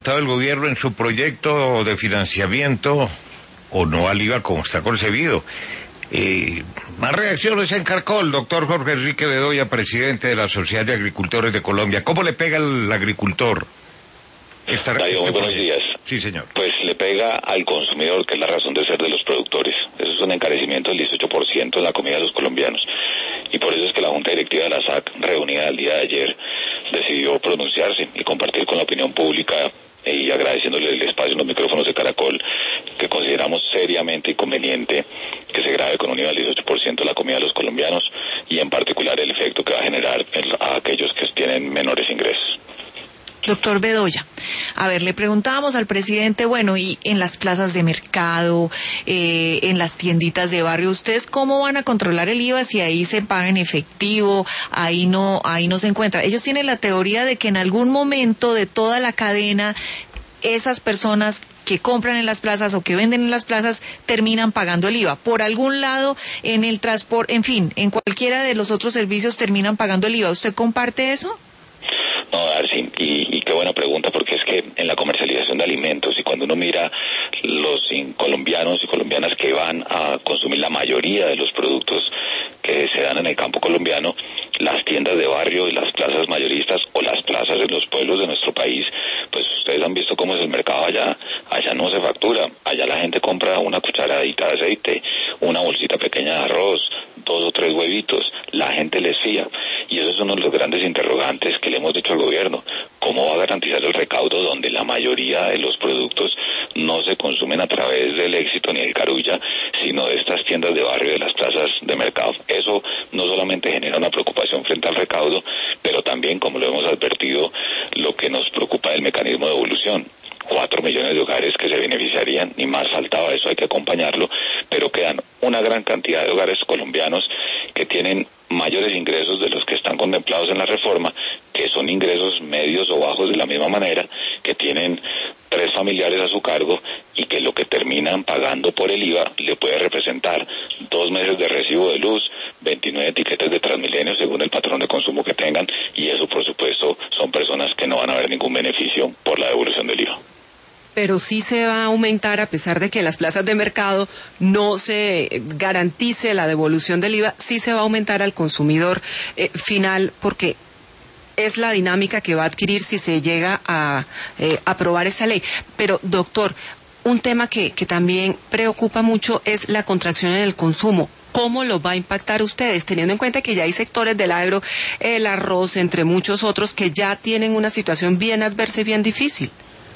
¿Está el gobierno en su proyecto de financiamiento o no al IVA como está concebido? Más reacciones en Caracol, doctor Jorge Enrique Bedoya, presidente de la Sociedad de Agricultores de Colombia. ¿Cómo le pega al agricultor? Muy buenos días. Sí, señor. Pues le pega al consumidor, que es la razón de ser de los productores. Eso es un encarecimiento del 18% en la comida de los colombianos. Y por eso es que la Junta Directiva de la SAC, reunida el día de ayer, decidió pronunciarse y compartir con la opinión pública, y agradeciéndole el espacio en los micrófonos de Caracol, que consideramos seriamente inconveniente que se grave con un nivel del 18% la comida de los colombianos, y en particular el efecto que va a generar a aquellos que tienen menores ingresos. Doctor Bedoya, a ver, le preguntábamos al presidente, bueno, y en las plazas de mercado, en las tienditas de barrio, ¿ustedes cómo van a controlar el IVA si ahí se paga en efectivo, ahí no se encuentra? Ellos tienen la teoría de que en algún momento de toda la cadena, esas personas que compran en las plazas o que venden en las plazas terminan pagando el IVA. Por algún lado, en el transporte, en fin, en cualquiera de los otros servicios terminan pagando el IVA. ¿Usted comparte eso? No, Darcy, y qué buena pregunta, porque es que en la comercialización de alimentos, y cuando uno mira los colombianos y colombianas que van a consumir la mayoría de los productos que se dan en el campo colombiano, las tiendas de barrio y las plazas mayoristas o las plazas en los pueblos de nuestro país, pues ustedes han visto cómo es el mercado allá no se factura, allá la gente compra una cucharadita de aceite, una bolsita pequeña de arroz, 2 o 3 huevitos, la gente les fía, y eso es uno de los grandes interrogantes que le hemos dicho al gobierno. ¿Cómo va a garantizar el recaudo donde la mayoría de los productos no se consumen a través del Éxito ni del Carulla, sino de estas tiendas de barrio, de las plazas de mercado? Eso no solamente genera una preocupación frente al recaudo, pero también, como lo hemos advertido, lo que nos preocupa es el mecanismo de devolución. 4 millones de hogares que se beneficiarían, ni más faltaba, eso hay que acompañarlo, pero quedan una gran cantidad de hogares colombianos que tienen mayores ingresos de los que están contemplados en la reforma, que son ingresos medios o bajos de la misma manera, que tienen 3 familiares a su cargo, y que lo que terminan pagando por el IVA le puede representar 2 meses de recibo de luz, 29 etiquetas de Transmilenio según el patrón de consumo que tengan, y eso por supuesto son personas que no van a ver ningún beneficio por la devolución del IVA. Pero sí se va a aumentar, a pesar de que en las plazas de mercado no se garantice la devolución del IVA, sí se va a aumentar al consumidor final, porque es la dinámica que va a adquirir si se llega a aprobar esa ley. Pero, doctor, un tema que también preocupa mucho es la contracción en el consumo. ¿Cómo lo va a impactar a ustedes, teniendo en cuenta que ya hay sectores del agro, el arroz, entre muchos otros, que ya tienen una situación bien adversa y bien difícil?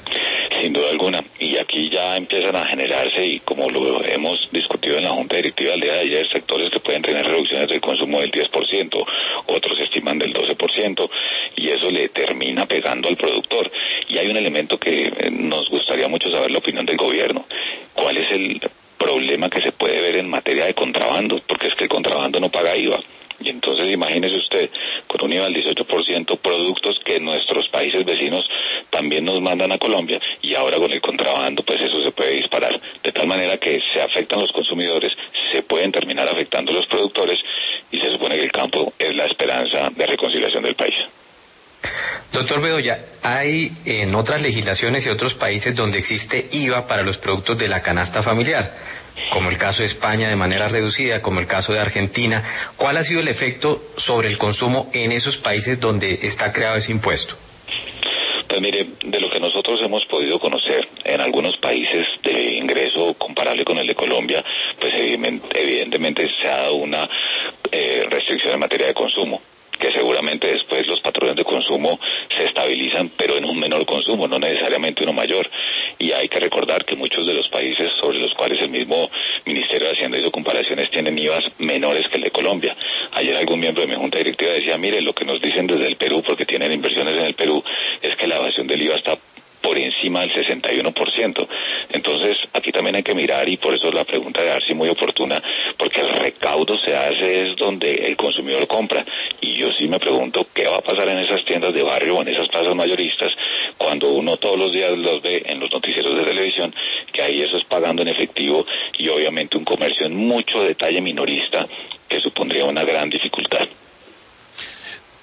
Sin duda alguna, y aquí ya empiezan a generarse, y como lo hemos discutido en la Junta Directiva el día de ayer, sectores que pueden tener reducciones del consumo del 10%, otros estiman del 12%, y eso le termina pegando al productor. Y hay un elemento que nos gustaría mucho saber la opinión del gobierno. ¿Cuál es el problema que se puede ver en materia de contrabando? Porque es que el contrabando no paga IVA. Y entonces imagínese usted, con un IVA del 18%, productos que nuestros países vecinos también nos mandan a Colombia, y ahora con el contrabando, pues eso se puede disparar, de tal manera que se afectan los consumidores, se pueden terminar afectando los productores, y se supone que el campo es la esperanza de reconciliación del país. Doctor Bedoya, hay en otras legislaciones y otros países donde existe IVA para los productos de la canasta familiar, como el caso de España de manera reducida, como el caso de Argentina. ¿Cuál ha sido el efecto sobre el consumo en esos países donde está creado ese impuesto? Pues mire, de lo que nosotros hemos podido conocer en algunos países de ingreso comparable con el de Colombia, pues evidentemente se ha dado una restricción en materia de consumo, que seguramente después los patrones de consumo se estabilizan, pero en un menor consumo, no necesariamente uno mayor. Y hay que recordar que muchos de los países sobre los cuales el mismo Ministerio de Hacienda hizo comparaciones tienen IVAs menores que el de Colombia. Ayer algún miembro de mi junta directiva decía, mire, lo que nos dicen desde el Perú, porque tienen inversiones en el Perú, es que la evasión del IVA está por encima del 61%. Entonces, aquí también hay que mirar, y por eso la pregunta de Darcy muy oportuna, porque el recaudo se hace es donde el consumidor compra, y yo sí me pregunto qué va a pasar en esas tiendas de barrio o en esas plazas mayoristas, cuando uno todos los días los ve en los noticieros de televisión, que ahí eso es pagando en efectivo, y obviamente un comercio en mucho detalle minorista, que supondría una gran dificultad.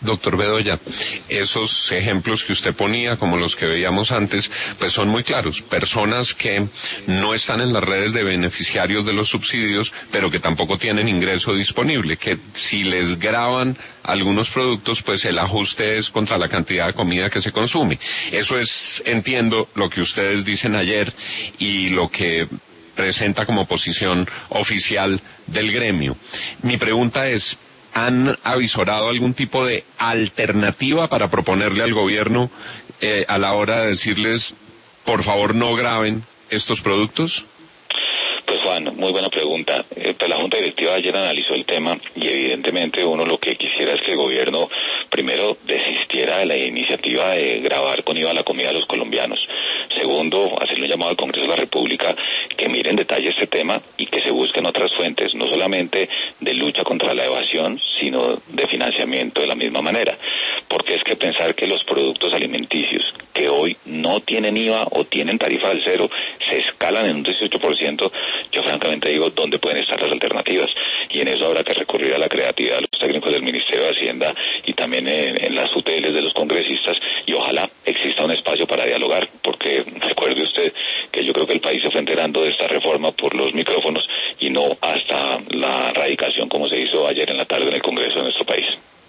Doctor Bedoya, esos ejemplos que usted ponía, como los que veíamos antes, pues son muy claros. Personas que no están en las redes de beneficiarios de los subsidios, pero que tampoco tienen ingreso disponible, que si les graban algunos productos, pues el ajuste es contra la cantidad de comida que se consume. Eso es, entiendo, lo que ustedes dicen ayer y lo que presenta como posición oficial del gremio. Mi pregunta es, ¿han avisorado algún tipo de alternativa para proponerle al gobierno a la hora de decirles, por favor, no graben estos productos? Pues Juan, muy buena pregunta. Pues la Junta Directiva ayer analizó el tema y evidentemente uno lo que quisiera es que el gobierno primero desistiera de la iniciativa de gravar con IVA la comida de los colombianos. Segundo, hacerle un llamado al Congreso de la República que mire en detalle este tema y que se busquen otras fuentes, no solamente de lucha contra la evasión, sino de financiamiento de la misma manera. Porque es que pensar que los productos alimenticios que hoy no tienen IVA o tienen tarifa del cero se escalan en un 18%, yo francamente digo, ¿dónde pueden estar las alternativas? Y en eso habrá que recurrir a la creatividad de los técnicos del Ministerio de Hacienda y también en las UTLs de los congresistas, y ojalá exista un espacio para dialogar, porque recuerde usted que yo creo que el país se fue enterando de esta reforma por los micrófonos y no hasta la radicación como se hizo ayer en la tarde en el Congreso de nuestro país.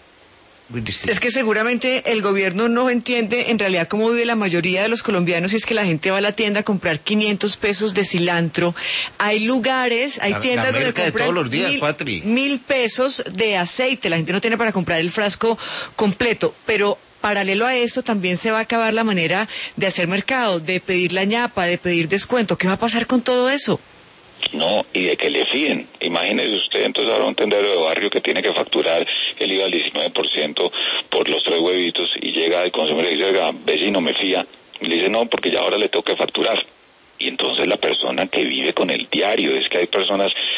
Es que seguramente el gobierno no entiende en realidad cómo vive la mayoría de los colombianos, y es que la gente va a la tienda a comprar 500 pesos de cilantro. Hay lugares, hay tiendas donde compran todos los días, Patri. 1.000 pesos de aceite. La gente no tiene para comprar el frasco completo, pero paralelo a esto también se va a acabar la manera de hacer mercado, de pedir la ñapa, de pedir descuento. ¿Qué va a pasar con todo eso? No, y de que le fíen. Imagínese usted, entonces habrá un tendero de barrio que tiene que facturar el IVA al 19% por los 3 huevitos y llega el consumidor y dice, oiga, vecino, me fía. Y le dice, no, porque ya ahora le tengo que facturar. Y entonces la persona que vive con el diario, es que hay personas